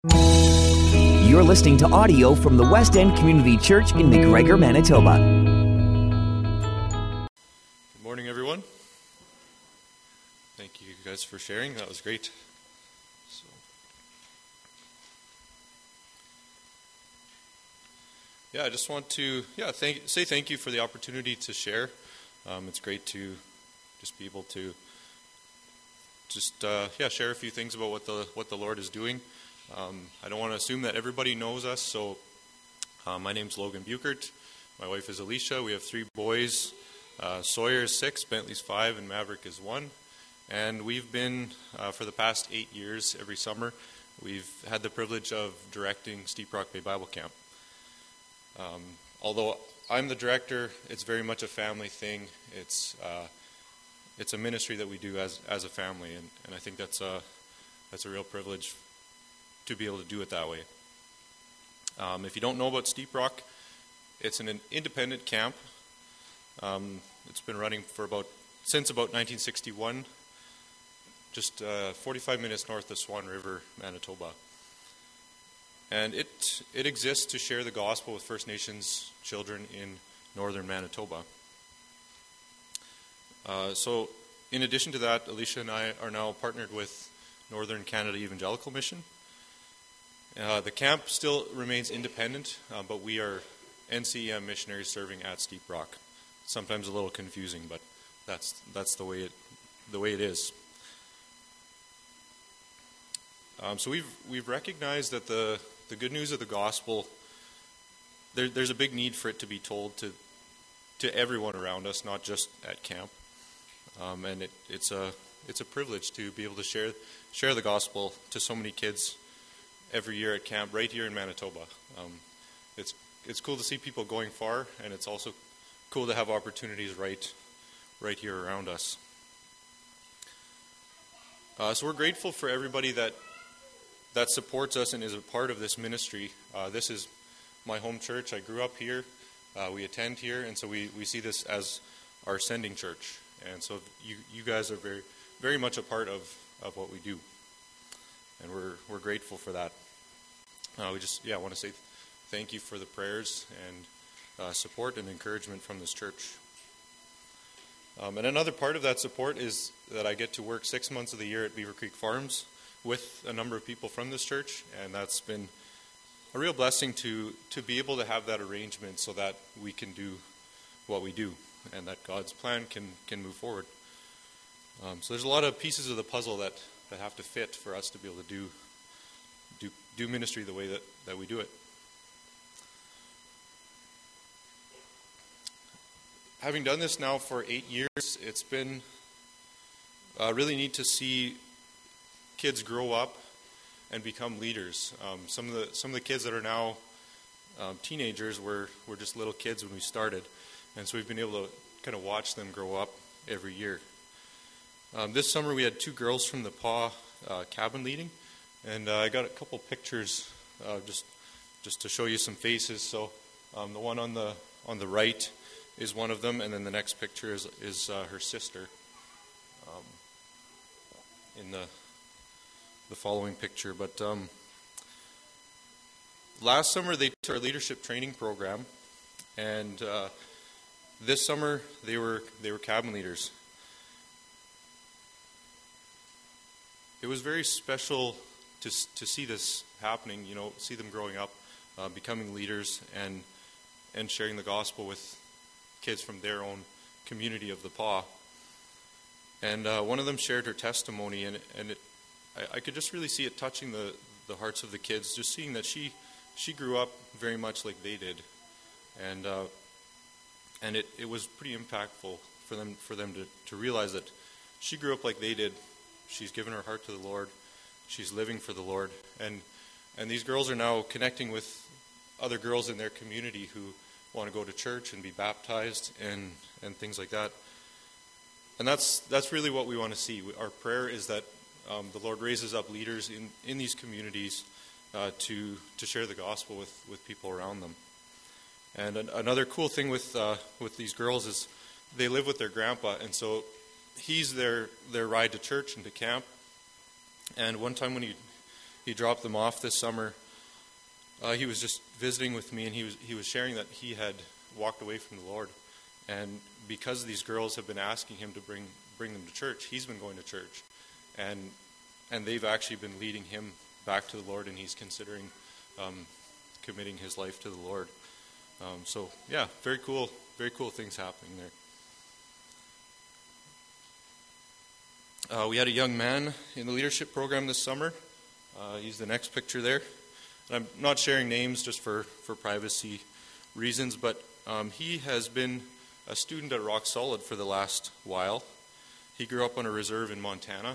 You're listening to audio from the West End Community Church in McGregor, Manitoba. Good morning, everyone. Thank you guys for sharing. That was great. I just want to say thank you for the opportunity to share. It's great to just be able to share a few things about what the Lord is doing. I don't want to assume that everybody knows us, so my name's Logan Buchert. My wife is Alicia. We have 3 boys. Sawyer is 6, Bentley's 5, and Maverick is 1. And we've been, for the past 8 years, every summer, we've had the privilege of directing Steep Rock Bay Bible Camp. Although I'm the director, it's very much a family thing. It's a ministry that we do as a family, and I think that's a real privilege to be able to do it that way. If you don't know about Steep Rock, it's an independent camp. It's been running since about 1961, just 45 minutes north of Swan River, Manitoba. And it exists to share the gospel with First Nations children in northern Manitoba. So in addition to that, Alicia and I are now partnered with Northern Canada Evangelical Mission. The camp still remains independent, but we are NCEM missionaries serving at Steep Rock. Sometimes a little confusing, but that's the way it is. So we've recognized that the good news of the gospel, there's a big need for it to be told to everyone around us, not just at camp. And it's a privilege to be able to share the gospel to so many kids every year at camp, right here in Manitoba. It's cool to see people going far, and it's also cool to have opportunities right here around us. So we're grateful for everybody that supports us and is a part of this ministry. This is my home church. I grew up here. We attend here, and so we see this as our sending church. And so you guys are very, very much a part of what we do. And we're grateful for that. We just want to say thank you for the prayers and support and encouragement from this church. And another part of that support is that I get to work 6 months of the year at Beaver Creek Farms with a number of people from this church, and that's been a real blessing to be able to have that arrangement so that we can do what we do and that God's plan can move forward. So there's a lot of pieces of the puzzle that have to fit for us to be able to do ministry the way that we do it. Having done this now for 8 years, it's been really neat to see kids grow up and become leaders. Some of the kids that are now teenagers were just little kids when we started, and so we've been able to kind of watch them grow up every year. This summer we had 2 girls from the PAW cabin leading, and I got a couple pictures just to show you some faces. So the one on the right is one of them, and then the next picture is her sister in the following picture. But last summer they took our leadership training program, and this summer they were cabin leaders. It was very special to see this happening, see them growing up, becoming leaders, and sharing the gospel with kids from their own community of the PAW. And one of them shared her testimony, and I could just really see it touching the hearts of the kids, just seeing that she grew up very much like they did, and it was pretty impactful for them to realize that she grew up like they did. She's given her heart to the Lord. She's living for the Lord, and these girls are now connecting with other girls in their community who want to go to church and be baptized and things like that. And that's really what we want to see. Our prayer is that the Lord raises up leaders in these communities to share the gospel with people around them. And another cool thing with these girls is they live with their grandpa, and so he's their ride to church and to camp. And one time when he he dropped them off this summer. He was just visiting with me, and he was sharing that he had walked away from the Lord, and because these girls have been asking him to bring them to church, he's been going to church, and they've actually been leading him back to the Lord, and he's considering committing his life to the Lord. So yeah, very cool things happening there. We had a young man in the leadership program this summer. He's the next picture there. And I'm not sharing names just for privacy reasons, but he has been a student at Rock Solid for the last while. He grew up on a reserve in Montana,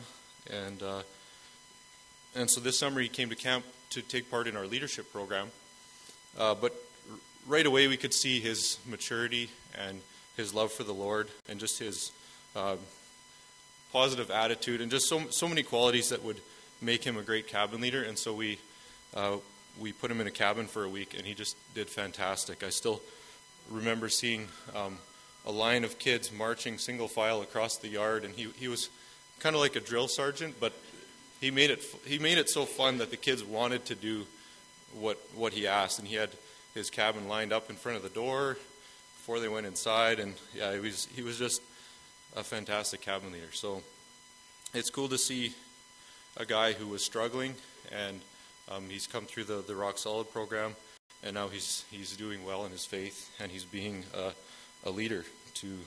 and so this summer he came to camp to take part in our leadership program. But right away we could see his maturity and his love for the Lord, and just his positive attitude, and just so many qualities that would make him a great cabin leader. And so we put him in a cabin for a week, and he just did fantastic. I still remember seeing a line of kids marching single file across the yard, and he was kind of like a drill sergeant, but he made it so fun that the kids wanted to do what he asked. And he had his cabin lined up in front of the door before they went inside, and yeah, he was just a fantastic cabin leader. So it's cool to see a guy who was struggling, and he's come through the Rock Solid program, and now he's doing well in his faith, and he's being a leader to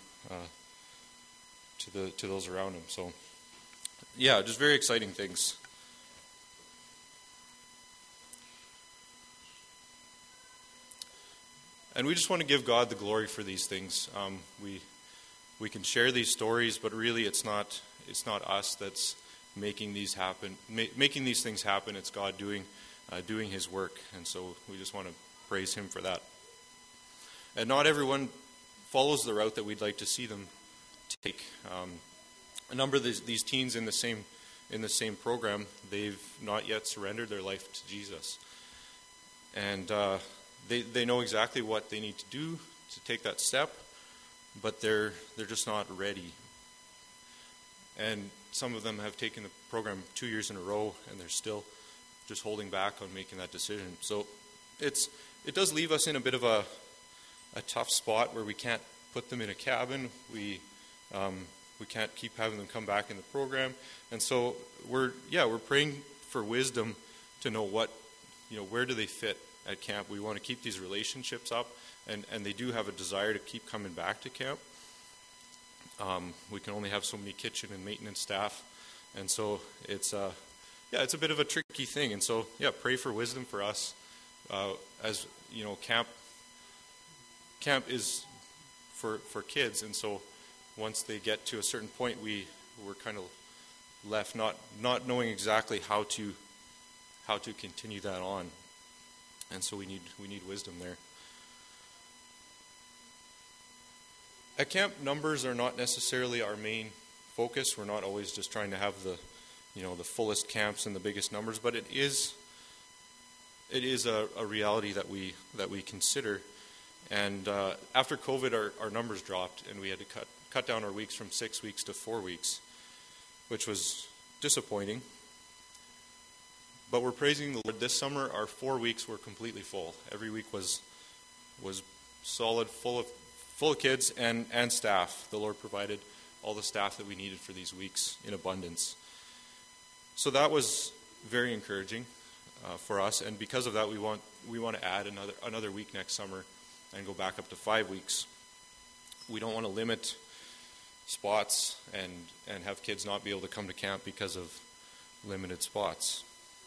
those around him. So yeah, just very exciting things. And we just want to give God the glory for these things. We can share these stories, but really it's not us that's making these happen, making these things happen. It's God doing His work, and so we just want to praise Him for that. And not everyone follows the route that we'd like to see them take. A number of these teens in the same program, they've not yet surrendered their life to Jesus, and they know exactly what they need to do to take that step, but they're just not ready. And some of them have taken the program 2 years in a row, and they're still just holding back on making that decision. So it does leave us in a bit of a tough spot where we can't put them in a cabin. We can't keep having them come back in the program, and so we're praying for wisdom to know where do they fit at camp. We want to keep these relationships up, and they do have a desire to keep coming back to camp. We can only have so many kitchen and maintenance staff, and so it's a bit of a tricky thing. And so pray for wisdom for us, as you know, camp is for kids, and so once they get to a certain point, we're kind of left not knowing exactly how to continue that on, and so we need wisdom there. At camp, numbers are not necessarily our main focus. We're not always just trying to have the fullest camps and the biggest numbers, but it is a reality that we consider. And after COVID, our numbers dropped, and we had to cut down our weeks from 6 weeks to 4 weeks, which was disappointing. But we're praising the Lord. This summer, our 4 weeks were completely full. Every week was solid, full of kids and staff. The Lord provided all the staff that we needed for these weeks in abundance. So that was very encouraging for us, and because of that, we want to add another week next summer and go back up to 5 weeks. We don't want to limit spots and have kids not be able to come to camp because of limited spots.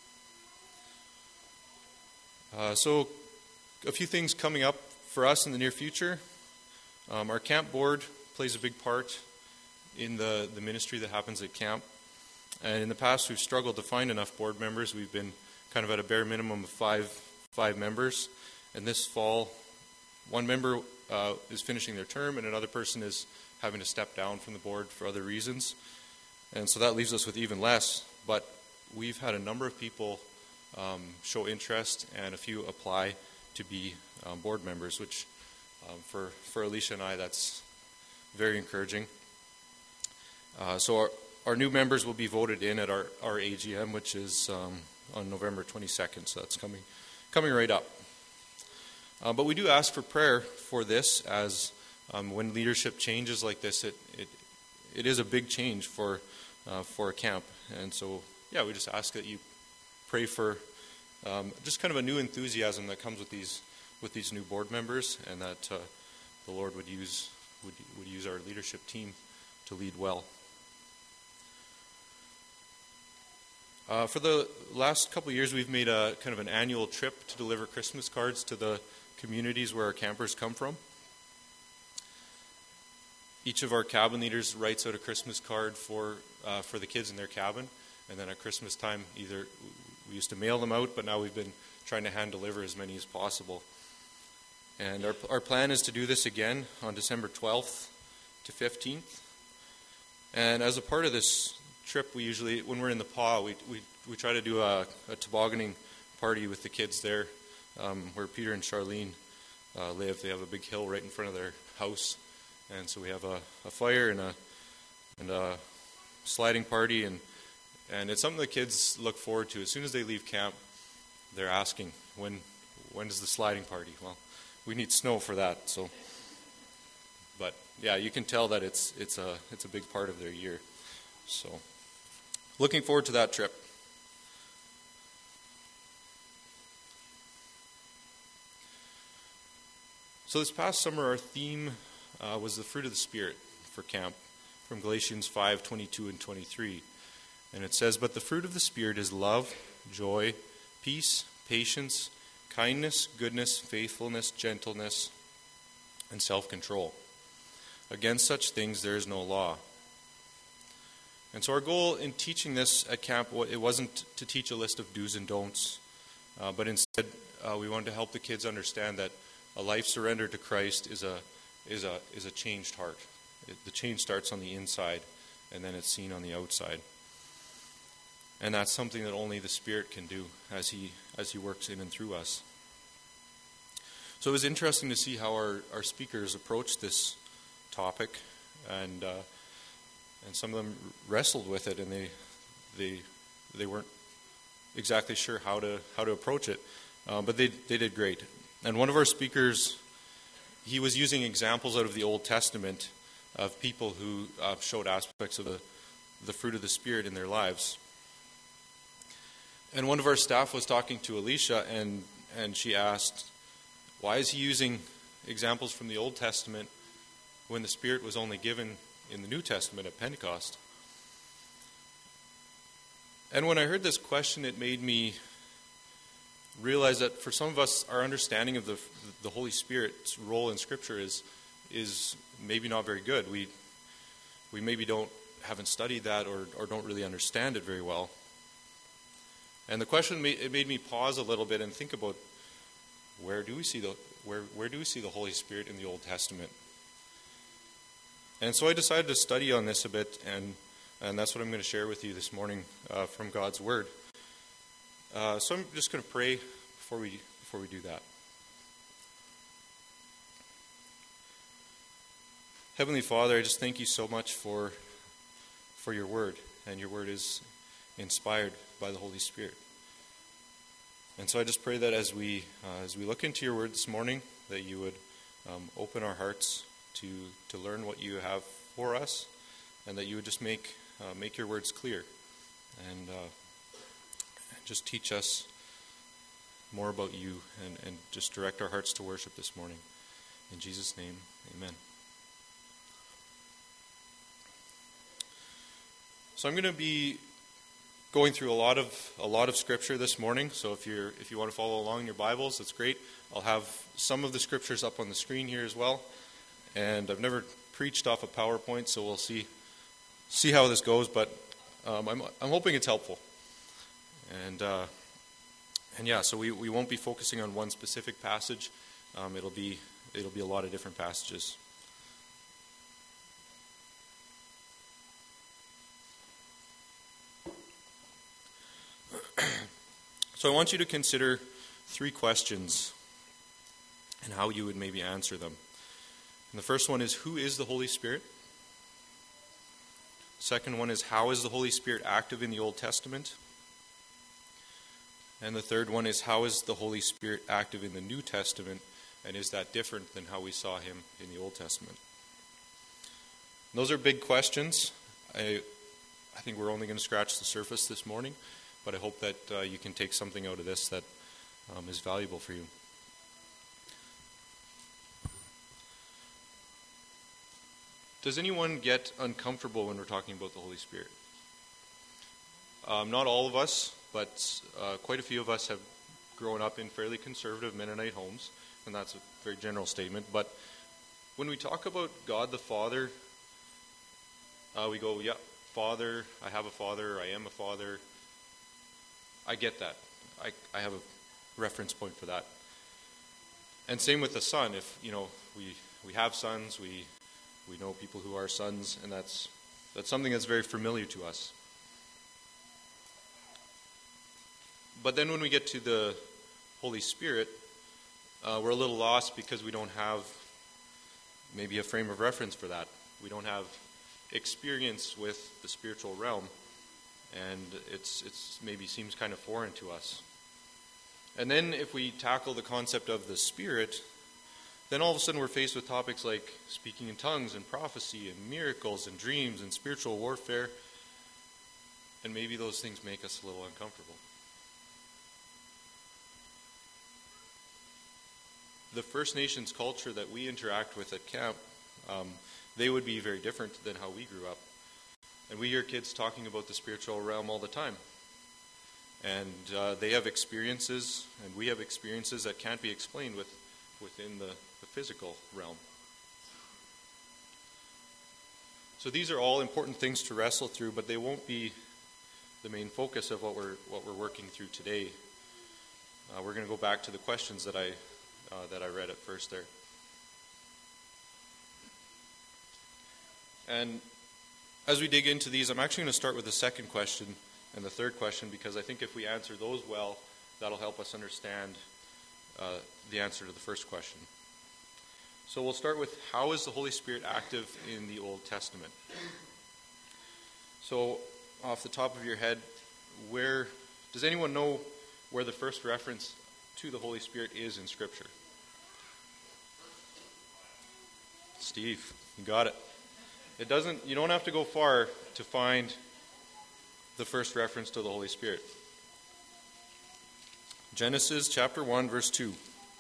So a few things coming up for us in the near future. Our camp board plays a big part in the ministry that happens at camp. And in the past, we've struggled to find enough board members. We've been kind of at a bare minimum of five members. And this fall, one member is finishing their term, and another person is having to step down from the board for other reasons. And so that leaves us with even less. But we've had a number of people show interest, and a few apply to be board members, which for Alicia and I, that's very encouraging. So our new members will be voted in at our AGM, which is on November 22nd, so that's coming right up. But we do ask for prayer for this, as when leadership changes like this, it is a big change for a camp. And so, yeah, we just ask that you pray for just kind of a new enthusiasm that comes with these new board members, and that the Lord would use our leadership team to lead well. For the last couple of years, we've made a kind of an annual trip to deliver Christmas cards to the communities where our campers come from. Each of our cabin leaders writes out a Christmas card for the kids in their cabin, and then at Christmas time, either we used to mail them out, but now we've been trying to hand deliver as many as possible. And our plan is to do this again on December 12th to 15th. And as a part of this trip, we usually, when we're in the PA, we try to do a tobogganing party with the kids there, where Peter and Charlene live. They have a big hill right in front of their house, and so we have a fire and a sliding party, and it's something the kids look forward to. As soon as they leave camp, they're asking, when is the sliding party? Well, we need snow for that. So, but yeah, you can tell that it's a big part of their year. So, looking forward to that trip. So this past summer, our theme was the fruit of the Spirit for camp, from Galatians 5:22 and 23. And it says, "But the fruit of the Spirit is love, joy, peace, patience, kindness, goodness, faithfulness, gentleness, and self-control. Against such things there is no law." And so our goal in teaching this at camp, it wasn't to teach a list of do's and don'ts, but instead we wanted to help the kids understand that a life surrendered to Christ is a changed heart. The change starts on the inside, and then it's seen on the outside. And that's something that only the Spirit can do as He works in and through us. So it was interesting to see how our speakers approached this topic, and some of them wrestled with it, and they weren't exactly sure how to approach it, but they did great. And one of our speakers, he was using examples out of the Old Testament of people who showed aspects of the fruit of the Spirit in their lives. And one of our staff was talking to Alicia, and she asked, why is he using examples from the Old Testament when the Spirit was only given in the New Testament at Pentecost? And when I heard this question, it made me realize that for some of us, our understanding of the Holy Spirit's role in Scripture is maybe not very good. We maybe haven't studied that or don't really understand it very well. And the question made me pause a little bit and think about where do we see the Holy Spirit in the Old Testament? And so I decided to study on this a bit, and that's what I'm going to share with you this morning from God's Word. So I'm just going to pray before we do that. Heavenly Father, I just thank you so much for your Word, and your Word is inspired by the Holy Spirit. And so I just pray that as we look into your Word this morning, that you would open our hearts to learn what you have for us, and that you would just make your words clear, and just teach us more about you, and just direct our hearts to worship this morning. In Jesus' name, amen. So I'm going to be going through a lot of scripture this morning. So if you want to follow along in your Bibles, that's great. I'll have some of the scriptures up on the screen here as well. And I've never preached off a PowerPoint, so we'll see how this goes. But I'm hoping it's helpful. And yeah, so we won't be focusing on one specific passage. It'll be a lot of different passages. So I want you to consider 3 questions and how you would maybe answer them. And the first one is, who is the Holy Spirit? Second one is, how is the Holy Spirit active in the Old Testament? And the third one is, how is the Holy Spirit active in the New Testament, and is that different than how we saw him in the Old Testament? And those are big questions. I think we're only going to scratch the surface this morning, but I hope that you can take something out of this that is valuable for you. Does anyone get uncomfortable when we're talking about the Holy Spirit? Not all of us, but quite a few of us have grown up in fairly conservative Mennonite homes, and that's a very general statement. But when we talk about God the Father, we go, yeah, Father, I have a father, I am a father. I get that. I have a reference point for that. And same with the Son. If, we have sons, we know people who are sons, and that's something that's very familiar to us. But then when we get to the Holy Spirit, we're a little lost because we don't have maybe a frame of reference for that. We don't have experience with the spiritual realm, and it's maybe seems kind of foreign to us. And then if we tackle the concept of the Spirit, then all of a sudden we're faced with topics like speaking in tongues and prophecy and miracles and dreams and spiritual warfare, and maybe those things make us a little uncomfortable. The First Nations culture that we interact with at camp, they would be very different than how we grew up. And we hear kids talking about the spiritual realm all the time. And they have experiences, and we have experiences that can't be explained within the physical realm. So these are all important things to wrestle through, but they won't be the main focus of what we're working through today. We're going to go back to the questions that I read at first there. And as we dig into these, I'm actually going to start with the second question and the third question, because I think if we answer those well, that'll help us understand the answer to the first question. So we'll start with, how is the Holy Spirit active in the Old Testament? So off the top of your head, does anyone know where the first reference to the Holy Spirit is in Scripture? Steve, you got it. You don't have to go far to find the first reference to the Holy Spirit. Genesis chapter 1, verse 2.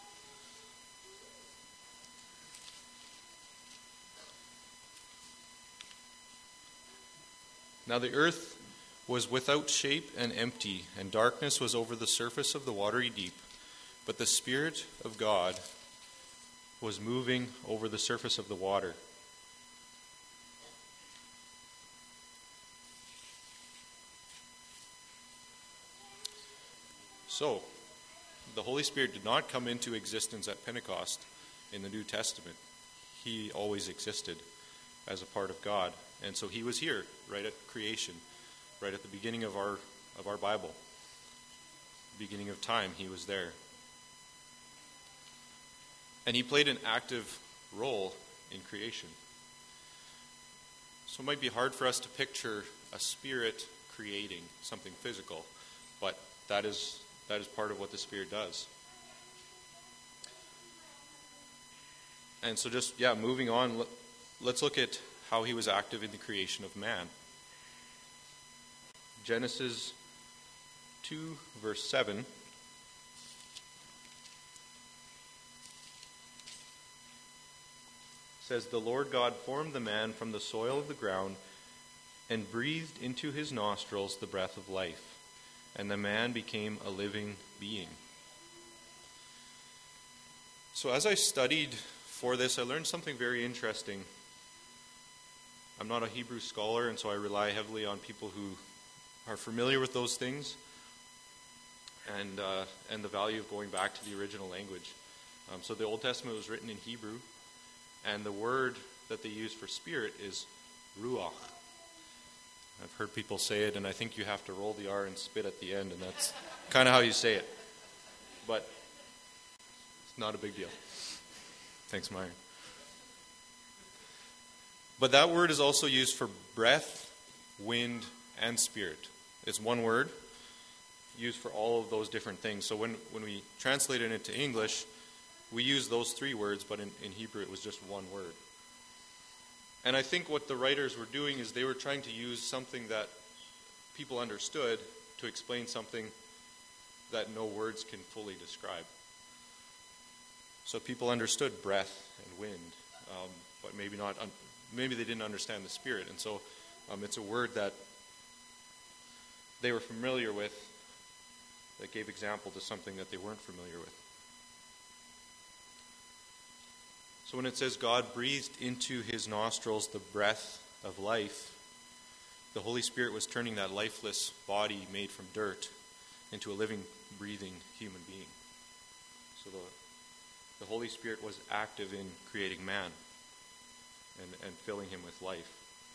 Now the earth was without shape and empty, and darkness was over the surface of the watery deep. But the Spirit of God was moving over the surface of the water. So, the Holy Spirit did not come into existence at Pentecost in the New Testament. He always existed as a part of God. And so he was here, right at creation, right at the beginning of our Bible. Beginning of time, he was there. And he played an active role in creation. So it might be hard for us to picture a spirit creating something physical, but that is part of what the Spirit does. And so moving on, let's look at how he was active in the creation of man. Genesis 2, verse 7. Says, "The Lord God formed the man from the soil of the ground and breathed into his nostrils the breath of life, and the man became a living being." So as I studied for this, I learned something very interesting. I'm not a Hebrew scholar, and so I rely heavily on people who are familiar with those things and the value of going back to the original language. So the Old Testament was written in Hebrew, and the word that they use for spirit is ruach. I've heard people say it, and I think you have to roll the R and spit at the end, and that's kind of how you say it. But it's not a big deal. Thanks, Myron. But that word is also used for breath, wind, and spirit. It's one word used for all of those different things. So when we translate it into English, we use those three words, but in Hebrew it was just one word. And I think what the writers were doing is they were trying to use something that people understood to explain something that no words can fully describe. So people understood breath and wind, but maybe they didn't understand the Spirit. And so it's a word that they were familiar with that gave example to something that they weren't familiar with. So when it says God breathed into his nostrils the breath of life, the Holy Spirit was turning that lifeless body made from dirt into a living, breathing human being. So the Holy Spirit was active in creating man and filling him with life.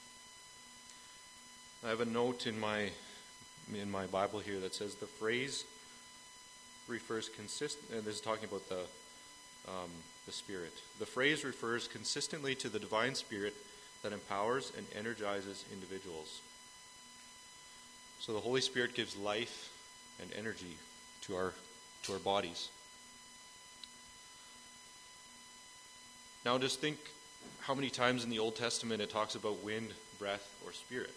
I have a note in my Bible here that says the phrase refers and this is talking about the Spirit. The phrase refers consistently to the divine Spirit that empowers and energizes individuals. So the Holy Spirit gives life and energy to our bodies. Now just think how many times in the Old Testament it talks about wind, breath, or spirit.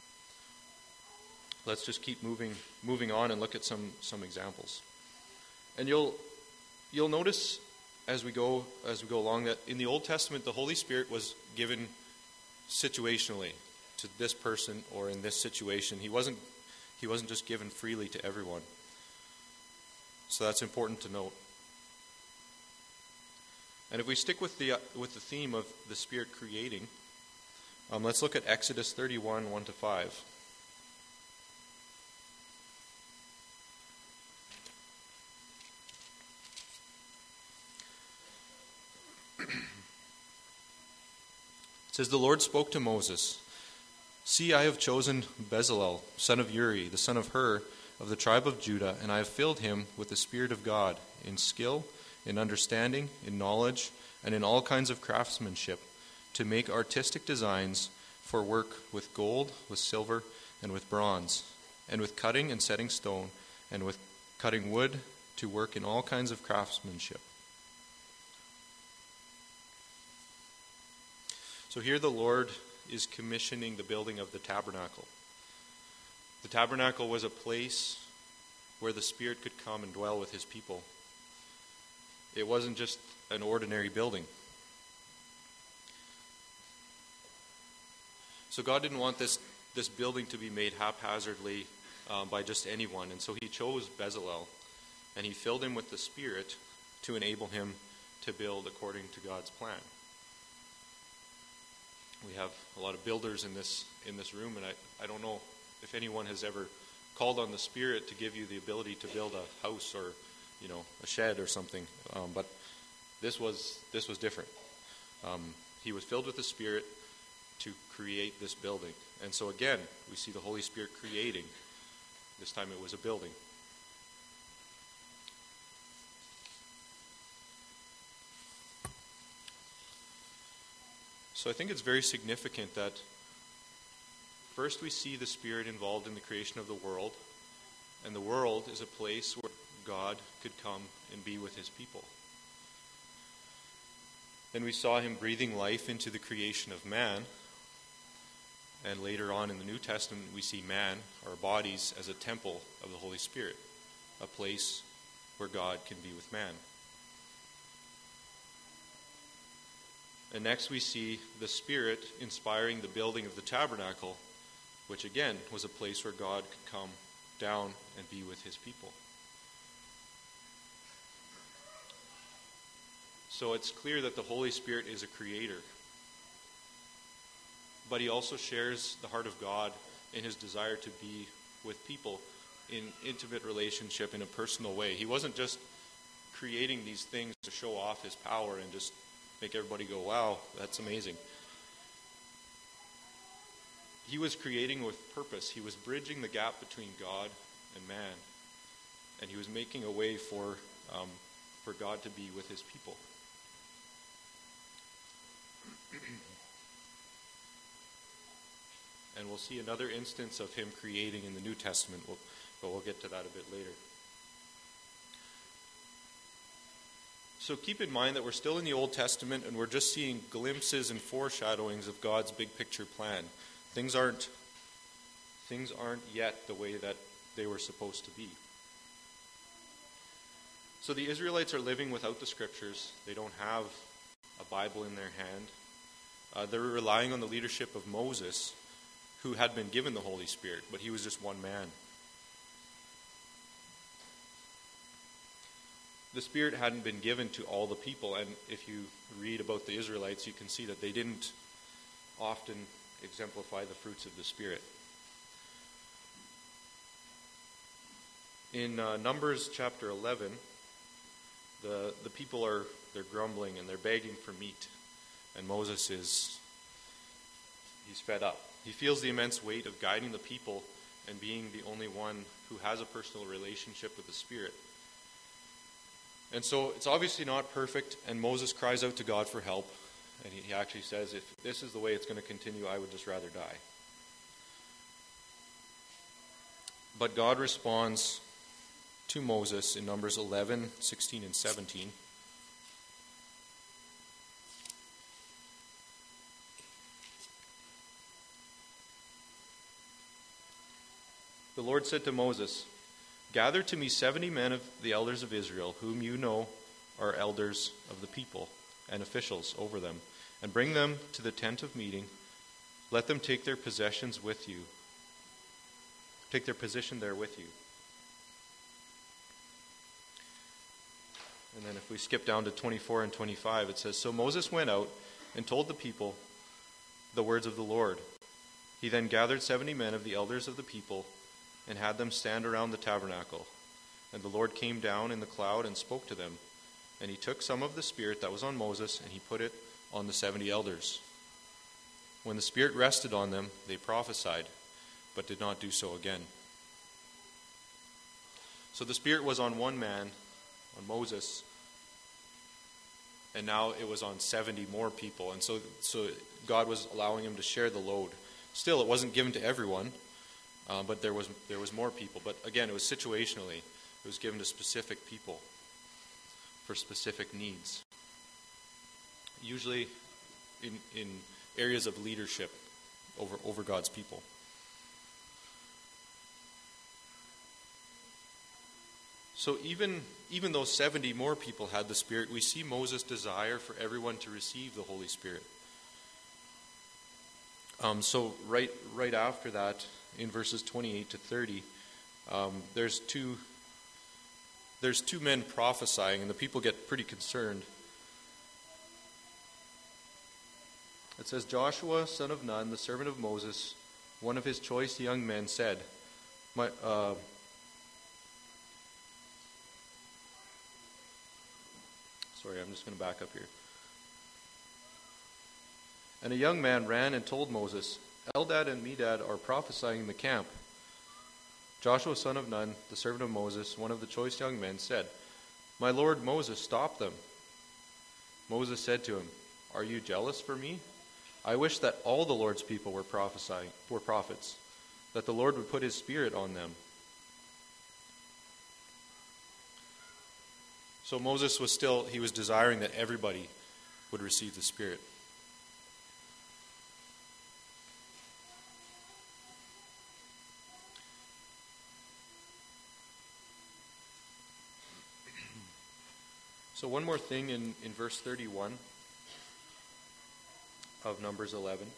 Let's just keep moving on and look at some examples. And you'll notice as we go along that in the Old Testament the Holy Spirit was given situationally to this person or in this situation. He wasn't just given freely to everyone. So that's important to note. And if we stick with the theme of the Spirit creating, let's look at Exodus 31, 1-5. It says, "The Lord spoke to Moses, 'See, I have chosen Bezalel, son of Uri, the son of Hur, of the tribe of Judah, and I have filled him with the Spirit of God, in skill, in understanding, in knowledge, and in all kinds of craftsmanship, to make artistic designs for work with gold, with silver, and with bronze, and with cutting and setting stone, and with cutting wood, to work in all kinds of craftsmanship.'" So here the Lord is commissioning the building of the tabernacle. The tabernacle was a place where the Spirit could come and dwell with his people. It wasn't just an ordinary building. So God didn't want this building to be made haphazardly by just anyone. And so he chose Bezalel, and he filled him with the Spirit to enable him to build according to God's plan. We have a lot of builders in this room, and I don't know if anyone has ever called on the Spirit to give you the ability to build a house or a shed or something, but this was different. He was filled with the Spirit to create this building, and so again we see the Holy Spirit creating. This time it was a building. So I think it's very significant that first we see the Spirit involved in the creation of the world, and the world is a place where God could come and be with his people. Then we saw him breathing life into the creation of man, and later on in the New Testament we see man, our bodies, as a temple of the Holy Spirit, a place where God can be with man. And next we see the Spirit inspiring the building of the tabernacle, which again was a place where God could come down and be with his people. So it's clear that the Holy Spirit is a creator, but he also shares the heart of God in his desire to be with people in intimate relationship in a personal way. He wasn't just creating these things to show off his power and just make everybody go, wow, that's amazing. He was creating with purpose. He was bridging the gap between God and man, and he was making a way for God to be with his people. And we'll see another instance of him creating in the New Testament. but we'll get to that a bit later. So keep in mind that we're still in the Old Testament and we're just seeing glimpses and foreshadowings of God's big picture plan. Things aren't yet the way that they were supposed to be. So the Israelites are living without the scriptures. They don't have a Bible in their hand. They're relying on the leadership of Moses, who had been given the Holy Spirit, but he was just one man. The Spirit hadn't been given to all the people, and if you read about the Israelites, you can see that they didn't often exemplify the fruits of the Spirit. In Numbers chapter 11, the people they're grumbling and they're begging for meat, and Moses he's fed up. He feels the immense weight of guiding the people and being the only one who has a personal relationship with the Spirit. And so it's obviously not perfect, and Moses cries out to God for help, and he actually says, if this is the way it's going to continue, I would just rather die. But God responds to Moses in Numbers 11, 16, and 17. The Lord said to Moses, "Gather to me 70 men of the elders of Israel, whom you know are elders of the people and officials over them, and bring them to the tent of meeting. Let them take their possessions with you. Take their position there with you." And then if we skip down to 24 and 25, it says, "So Moses went out and told the people the words of the Lord. He then gathered 70 men of the elders of the people and had them stand around the tabernacle. And the Lord came down in the cloud and spoke to them. And he took some of the Spirit that was on Moses and he put it on the 70 elders. When the Spirit rested on them, they prophesied, but did not do so again." So the Spirit was on one man, on Moses, and now it was on 70 more people. And so God was allowing him to share the load. Still, it wasn't given to everyone, but there was more people. But again, it was situationally. It was given to specific people for specific needs. Usually in areas of leadership over God's people. So even though 70 more people had the Spirit, we see Moses' desire for everyone to receive the Holy Spirit. So right after that, in verses 28 to 30, there's two men prophesying, and the people get pretty concerned. It says, "Joshua, son of Nun, the servant of Moses, one of his choice young men, said, I'm just going to back up here. And a young man ran and told Moses, 'Eldad and Medad are prophesying in the camp.' Joshua, son of Nun, the servant of Moses, one of the choice young men, said, 'My lord Moses, stop them.' Moses said to him, 'Are you jealous for me? I wish that all the Lord's people were prophets, that the Lord would put his Spirit on them.' So Moses was desiring that everybody would receive the Spirit. So one more thing in verse 31 of Numbers 11.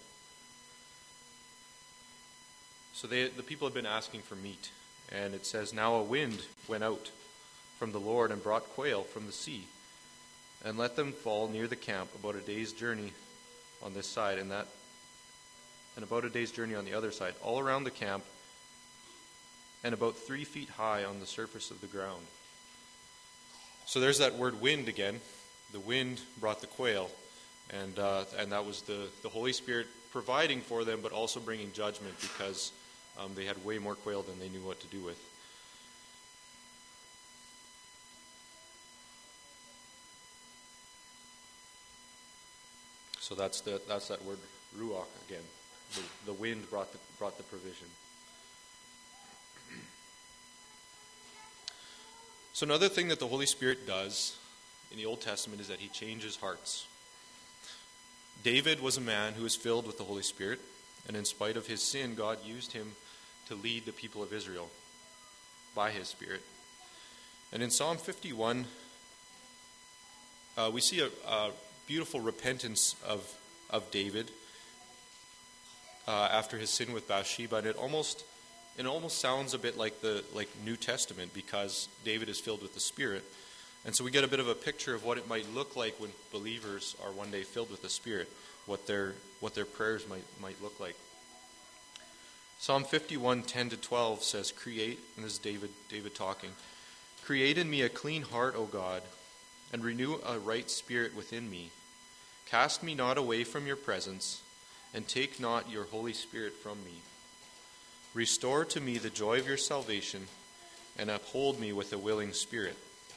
So the people have been asking for meat. And it says, "Now a wind went out from the Lord and brought quail from the sea, and let them fall near the camp about a day's journey on this side, and about a day's journey on the other side, all around the camp, and about 3 feet high on the surface of the ground." So there's that word wind again. The wind brought the quail, and that was the Holy Spirit providing for them, but also bringing judgment because they had way more quail than they knew what to do with. So that's that word ruach again. The wind brought the provision. So another thing that the Holy Spirit does in the Old Testament is that he changes hearts. David was a man who was filled with the Holy Spirit, and in spite of his sin, God used him to lead the people of Israel by his Spirit. And in Psalm 51, we see a beautiful repentance of David after his sin with Bathsheba, and it almost sounds a bit like New Testament, because David is filled with the Spirit. And so we get a bit of a picture of what it might look like when believers are one day filled with the Spirit, what their prayers might look like. Psalm 51, 10-12 says, "Create," and this is David talking, "Create in me a clean heart, O God, and renew a right spirit within me. Cast me not away from your presence, and take not your Holy Spirit from me. Restore to me the joy of your salvation, and uphold me with a willing spirit."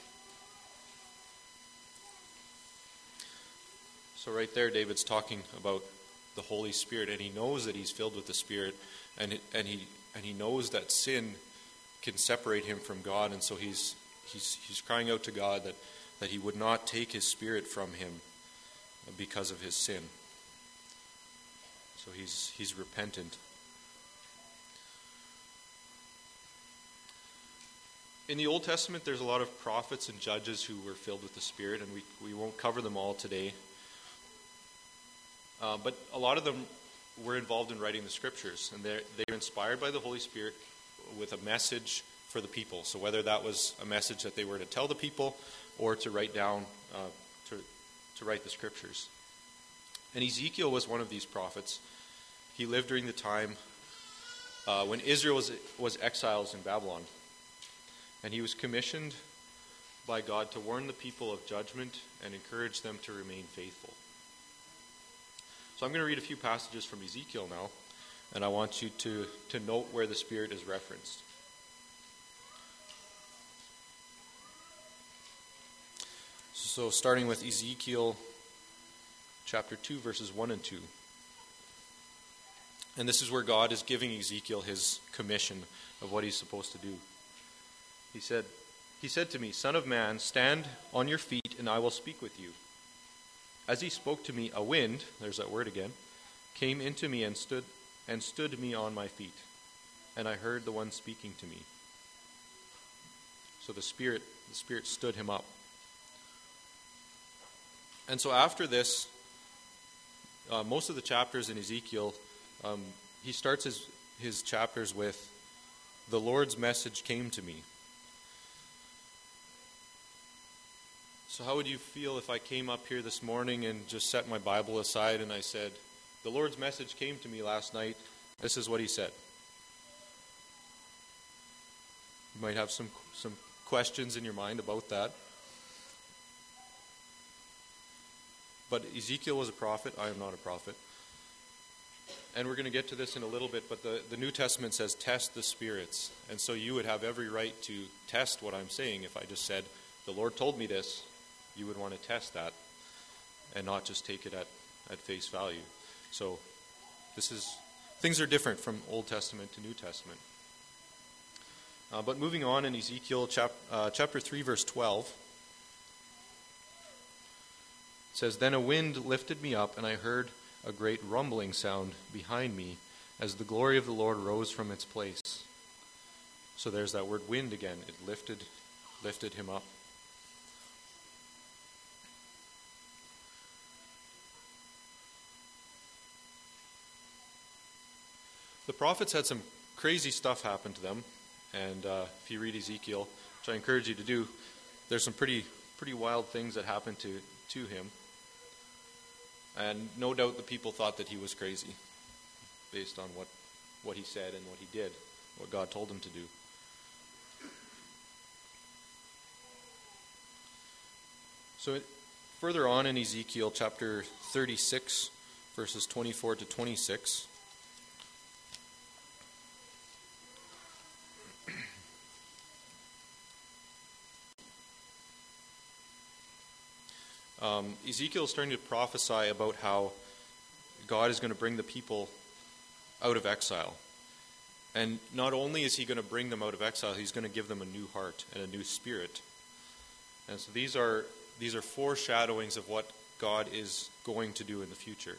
So right there, David's talking about the Holy Spirit, and he knows that he's filled with the Spirit, and he knows that sin can separate him from God, and so he's crying out to God that he would not take his Spirit from him because of his sin. So he's repentant. In the Old Testament, there's a lot of prophets and judges who were filled with the Spirit, and we won't cover them all today. But a lot of them were involved in writing the Scriptures, and they were inspired by the Holy Spirit with a message for the people. So whether that was a message that they were to tell the people or to write down, to write the Scriptures. And Ezekiel was one of these prophets. He lived during the time when Israel was exiles in Babylon. And he was commissioned by God to warn the people of judgment and encourage them to remain faithful. So I'm going to read a few passages from Ezekiel now, and I want you to note where the Spirit is referenced. So starting with Ezekiel chapter 2, verses 1 and 2. And this is where God is giving Ezekiel his commission of what he's supposed to do. He said to me, "Son of man, stand on your feet, and I will speak with you." As he spoke to me, a wind, there's that word again, came into me and stood me on my feet. And I heard the one speaking to me. So the Spirit stood him up. And so after this, most of the chapters in Ezekiel, he starts his chapters with, "The Lord's message came to me." So how would you feel if I came up here this morning and just set my Bible aside and I said, "The Lord's message came to me last night. This is what he said." You might have some questions in your mind about that. But Ezekiel was a prophet. I am not a prophet. And we're going to get to this in a little bit, but the New Testament says test the spirits. And so you would have every right to test what I'm saying. If I just said, "The Lord told me this," you would want to test that and not just take it at face value. So things are different from Old Testament to New Testament. But moving on in Ezekiel chapter 3, verse 12, it says, "Then a wind lifted me up, and I heard a great rumbling sound behind me as the glory of the Lord rose from its place." So there's that word wind again. It lifted him up. The prophets had some crazy stuff happen to them, and if you read Ezekiel, which I encourage you to do, there's some pretty wild things that happened to him. And no doubt the people thought that he was crazy based on what he said and what he did, what God told him to do. So further on in Ezekiel chapter 36, verses 24 to 26, Ezekiel is starting to prophesy about how God is going to bring the people out of exile. And not only is he going to bring them out of exile, he's going to give them a new heart and a new spirit. And so these are foreshadowings of what God is going to do in the future.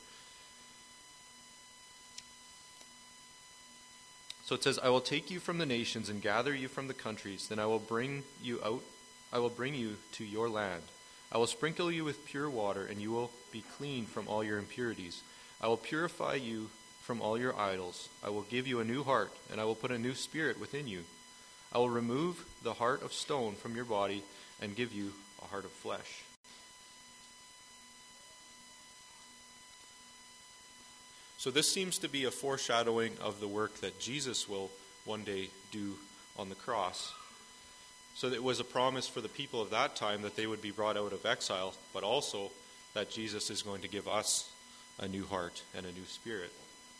So it says, I will take you from the nations and gather you from the countries. Then I will bring you to your land. I will sprinkle you with pure water, and you will be clean from all your impurities. I will purify you from all your idols. I will give you a new heart, and I will put a new spirit within you. I will remove the heart of stone from your body and give you a heart of flesh. So this seems to be a foreshadowing of the work that Jesus will one day do on the cross. So it was a promise for the people of that time that they would be brought out of exile, but also that Jesus is going to give us a new heart and a new spirit.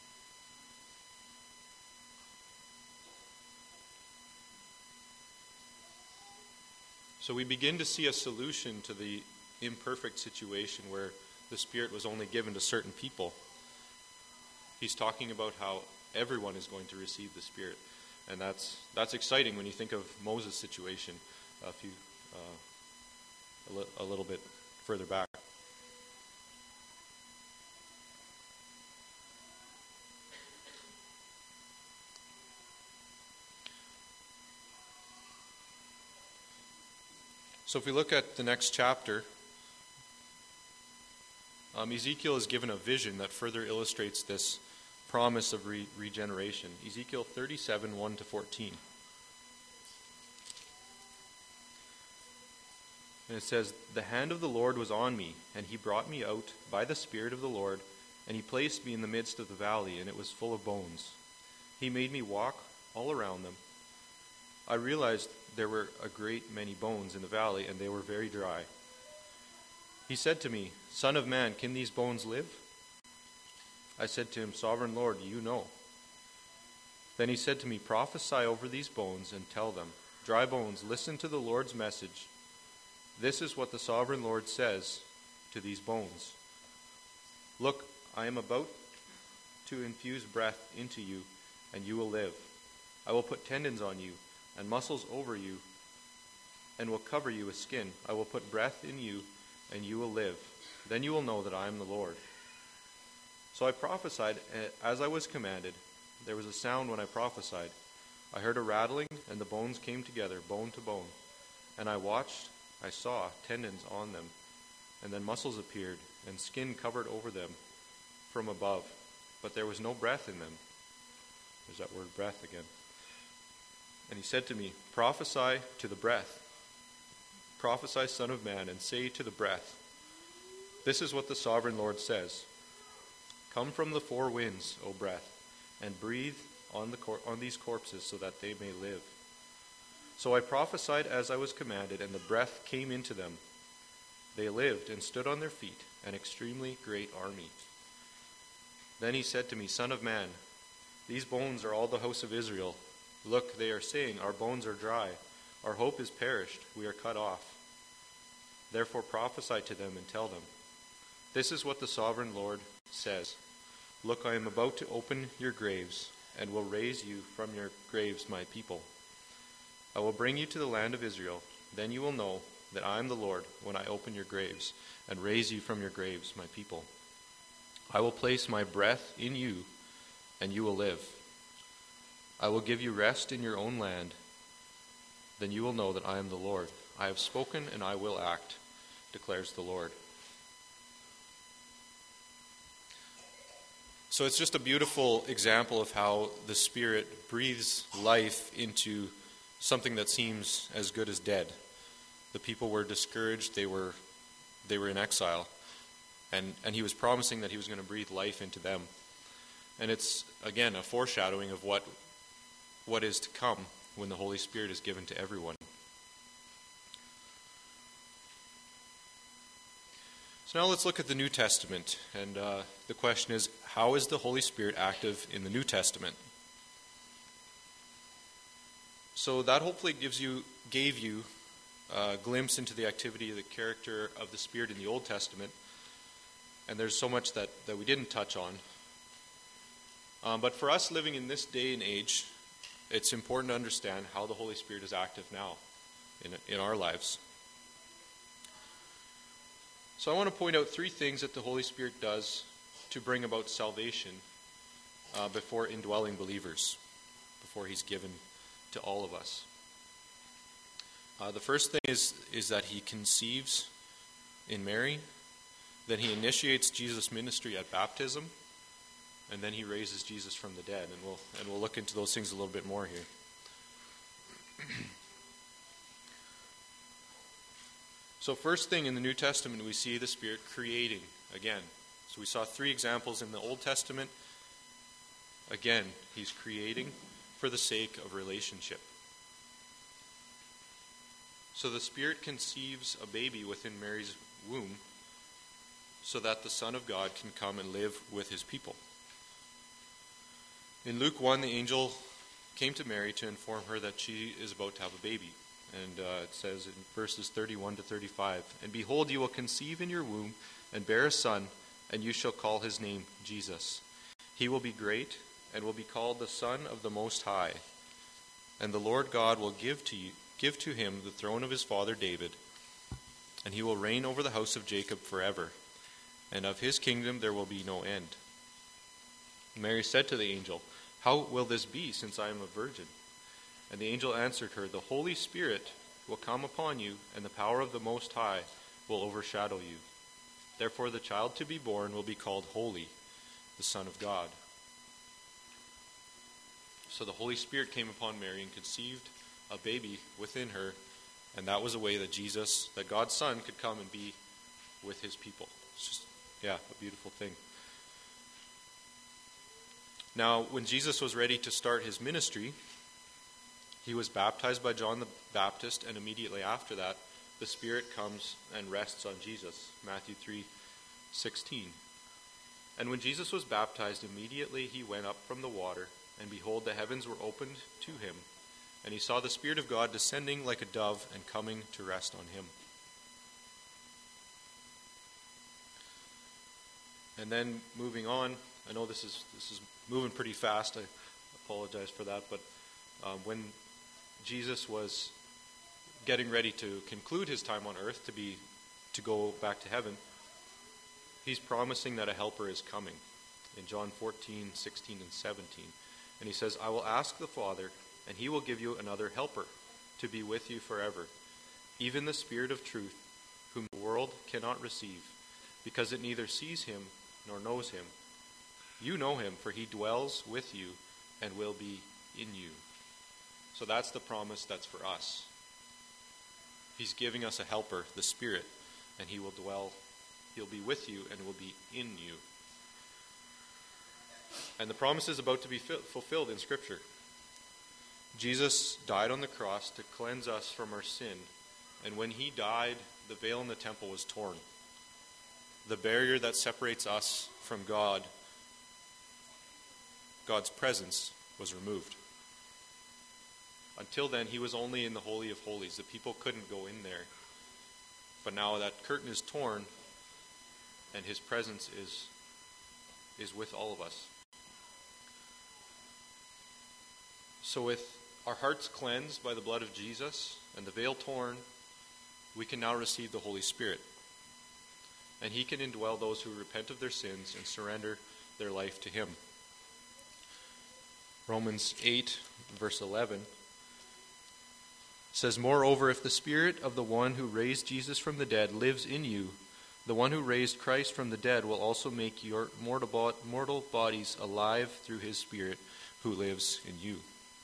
So we begin to see a solution to the imperfect situation where the Spirit was only given to certain people. He's talking about how everyone is going to receive the Spirit. And that's exciting when you think of Moses' situation a little bit further back. So if we look at the next chapter, Ezekiel is given a vision that further illustrates this promise of regeneration. Ezekiel 37, 1-14. And it says, The hand of the Lord was on me, and he brought me out by the Spirit of the Lord, and he placed me in the midst of the valley, and it was full of bones. He made me walk all around them. I realized there were a great many bones in the valley, and they were very dry. He said to me, Son of man, can these bones live? I said to him, Sovereign Lord, you know. Then he said to me, Prophesy over these bones and tell them, Dry bones, listen to the Lord's message. This is what the Sovereign Lord says to these bones. Look, I am about to infuse breath into you, and you will live. I will put tendons on you and muscles over you, and will cover you with skin. I will put breath in you, and you will live. Then you will know that I am the Lord. So I prophesied as I was commanded. There was a sound when I prophesied. I heard a rattling, and the bones came together, bone to bone. And I watched, I saw tendons on them, and then muscles appeared, and skin covered over them from above. But there was no breath in them. There's that word breath again. And he said to me, Prophesy to the breath. Prophesy, Son of Man, and say to the breath, This is what the Sovereign Lord says. Come from the four winds, O breath, and breathe on these corpses so that they may live. So I prophesied as I was commanded, and the breath came into them. They lived and stood on their feet, an extremely great army. Then he said to me, Son of man, these bones are all the house of Israel. Look, they are saying, Our bones are dry. Our hope is perished. We are cut off. Therefore prophesy to them and tell them, This is what the Sovereign Lord says. Look, I am about to open your graves, and will raise you from your graves, my people. I will bring you to the land of Israel. Then you will know that I am the Lord when I open your graves, and raise you from your graves, my people. I will place my breath in you, and you will live. I will give you rest in your own land. Then you will know that I am the Lord. I have spoken, and I will act, declares the Lord. So it's just a beautiful example of how the Spirit breathes life into something that seems as good as dead. The people were discouraged, they were in exile, and he was promising that he was going to breathe life into them. And it's, again, a foreshadowing of what is to come when the Holy Spirit is given to everyone. So now let's look at the New Testament, and the question is, how is the Holy Spirit active in the New Testament? So that hopefully gave you a glimpse into the activity of the character of the Spirit in the Old Testament, and there's so much that we didn't touch on. But for us living in this day and age, it's important to understand how the Holy Spirit is active now in our lives. So I want to point out 3 things that the Holy Spirit does to bring about salvation before indwelling believers, before he's given to all of us. The first thing is that he conceives in Mary, then he initiates Jesus' ministry at baptism, and then he raises Jesus from the dead. And we'll look into those things a little bit more here. So first thing in the New Testament, we see the Spirit creating again. So we saw 3 examples in the Old Testament. Again, he's creating for the sake of relationship. So the Spirit conceives a baby within Mary's womb so that the Son of God can come and live with his people. In Luke 1, the angel came to Mary to inform her that she is about to have a baby. And it says in verses 31 to 35, "And behold, you will conceive in your womb and bear a son, and you shall call his name Jesus. He will be great and will be called the Son of the Most High. And the Lord God will give to him the throne of his father David, and he will reign over the house of Jacob forever, and of his kingdom there will be no end." Mary said to the angel, "How will this be, since I am a virgin?" And the angel answered her, "The Holy Spirit will come upon you, and the power of the Most High will overshadow you. Therefore the child to be born will be called Holy, the Son of God." So the Holy Spirit came upon Mary and conceived a baby within her, and that was a way that God's Son could come and be with his people. It's just, a beautiful thing. Now, when Jesus was ready to start his ministry, he was baptized by John the Baptist, and immediately after that, the Spirit comes and rests on Jesus. Matthew 3:16. "And when Jesus was baptized, immediately he went up from the water, and behold, the heavens were opened to him, and he saw the Spirit of God descending like a dove and coming to rest on him." And then moving on, I know this is moving pretty fast. I apologize for that, but when Jesus was getting ready to conclude his time on earth to go back to heaven, he's promising that a helper is coming in John 14:16 and 17. And he says, "I will ask the Father, and he will give you another helper to be with you forever, even the Spirit of truth, whom the world cannot receive, because it neither sees him nor knows him. You know him, for he dwells with you and will be in you." So that's the promise that's for us. He's giving us a helper, the Spirit, and he'll be with you and will be in you. And the promise is about to be fulfilled in Scripture. Jesus died on the cross to cleanse us from our sin, and when he died, the veil in the temple was torn. The barrier that separates us from God's presence, was removed. Until then, he was only in the Holy of Holies. The people couldn't go in there. But now that curtain is torn, and his presence is with all of us. So with our hearts cleansed by the blood of Jesus and the veil torn, we can now receive the Holy Spirit. And he can indwell those who repent of their sins and surrender their life to him. Romans 8, verse 11 says, "Moreover, if the Spirit of the one who raised Jesus from the dead lives in you, the one who raised Christ from the dead will also make your mortal bodies alive through his Spirit who lives in you."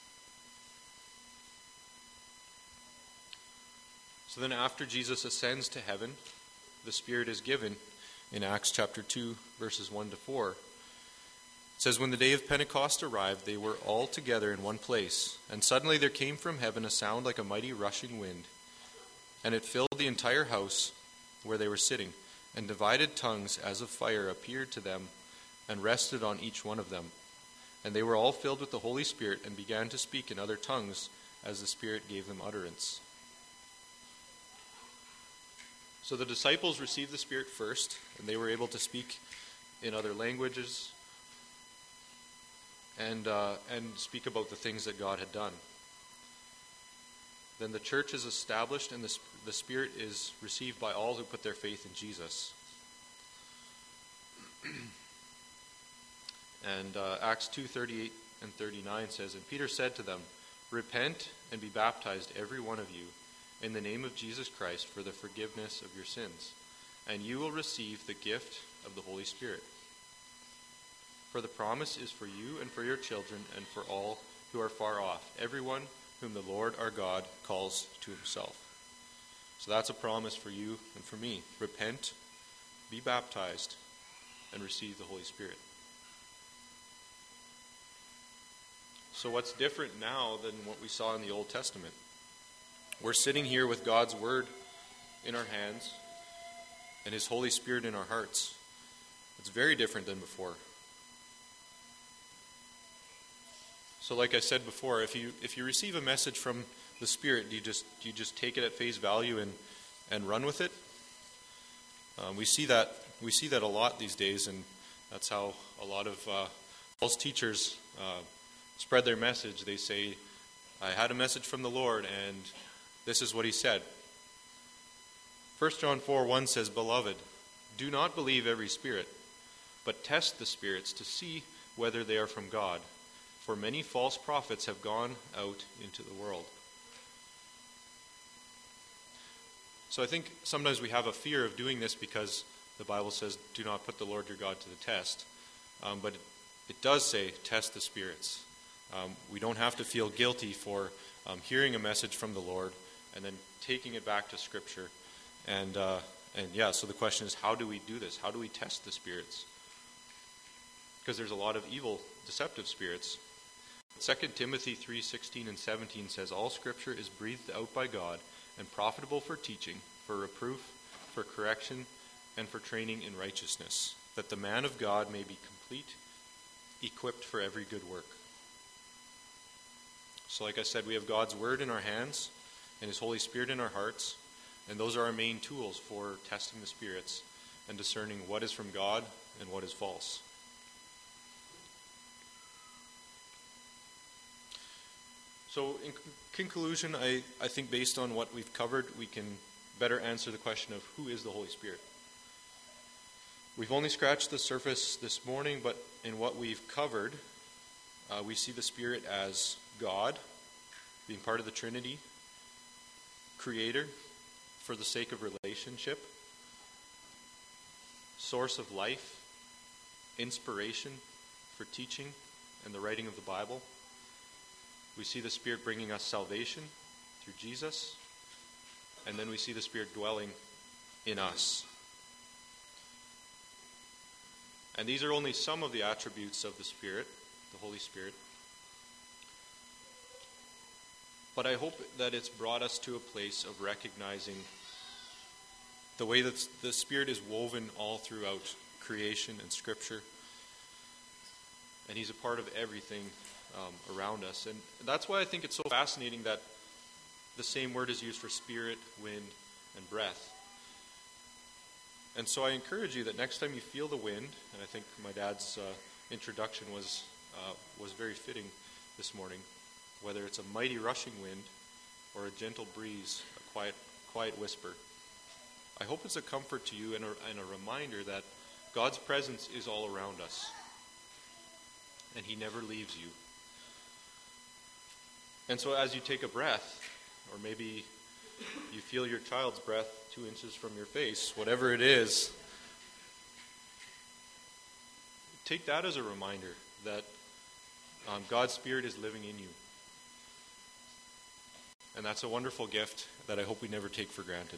So then after Jesus ascends to heaven, the Spirit is given in Acts chapter 2, verses 1 to 4. It says, "When the day of Pentecost arrived, they were all together in one place, and suddenly there came from heaven a sound like a mighty rushing wind, and it filled the entire house where they were sitting, and divided tongues as of fire appeared to them and rested on each one of them. And they were all filled with the Holy Spirit and began to speak in other tongues as the Spirit gave them utterance." So the disciples received the Spirit first, and they were able to speak in other languages. and speak about the things that God had done. Then the church is established, and the Spirit is received by all who put their faith in Jesus. And Acts 2:38 and 39 says, "And Peter said to them, 'Repent and be baptized, every one of you, in the name of Jesus Christ for the forgiveness of your sins, and you will receive the gift of the Holy Spirit. For the promise is for you and for your children and for all who are far off, everyone whom the Lord our God calls to himself.'" So that's a promise for you and for me. Repent, be baptized, and receive the Holy Spirit. So what's different now than what we saw in the Old Testament? We're sitting here with God's Word in our hands and His Holy Spirit in our hearts. It's very different than before. So like I said before, if you receive a message from the Spirit, do you just take it at face value and run with it? We see that a lot these days, and that's how a lot of false teachers spread their message. They say, "I had a message from the Lord, and this is what He said." 1 John 4:1 says, "Beloved, do not believe every spirit, but test the spirits to see whether they are from God. For many false prophets have gone out into the world." So I think sometimes we have a fear of doing this because the Bible says, "Do not put the Lord your God to the test." But it does say, "Test the spirits." We don't have to feel guilty for hearing a message from the Lord and then taking it back to Scripture. And so the question is, how do we do this? How do we test the spirits? Because there's a lot of evil, deceptive spirits. 2 Timothy 3:16 and 17 says, "All Scripture is breathed out by God and profitable for teaching, for reproof, for correction, and for training in righteousness, that the man of God may be complete, equipped for every good work." So like I said, we have God's Word in our hands and His Holy Spirit in our hearts, and those are our main tools for testing the spirits and discerning what is from God and what is false. So in conclusion, I think based on what we've covered, we can better answer the question of who is the Holy Spirit. We've only scratched the surface this morning, but in what we've covered, we see the Spirit as God, being part of the Trinity, Creator for the sake of relationship, source of life, inspiration for teaching and the writing of the Bible. We see the Spirit bringing us salvation through Jesus, and then we see the Spirit dwelling in us. And these are only some of the attributes of the Spirit, the Holy Spirit. But I hope that it's brought us to a place of recognizing the way that the Spirit is woven all throughout creation and Scripture. And He's a part of everything around us. And that's why I think it's so fascinating that the same word is used for spirit, wind, and breath. And so I encourage you that next time you feel the wind, and I think my dad's introduction was very fitting this morning, whether it's a mighty rushing wind or a gentle breeze, a quiet whisper, I hope it's a comfort to you and a reminder that God's presence is all around us, and He never leaves you. And so as you take a breath, or maybe you feel your child's breath 2 inches from your face, whatever it is, take that as a reminder that God's Spirit is living in you. And that's a wonderful gift that I hope we never take for granted.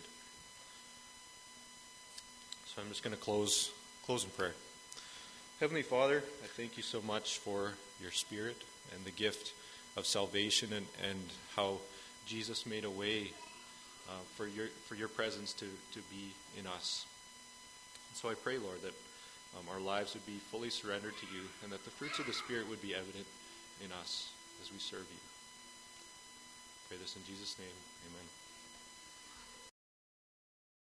So I'm just going to close in prayer. Heavenly Father, I thank you so much for your Spirit and the gift of salvation and how Jesus made a way for your presence to be in us. And so I pray, Lord, that our lives would be fully surrendered to you and that the fruits of the Spirit would be evident in us as we serve you. I pray this in Jesus' name. Amen.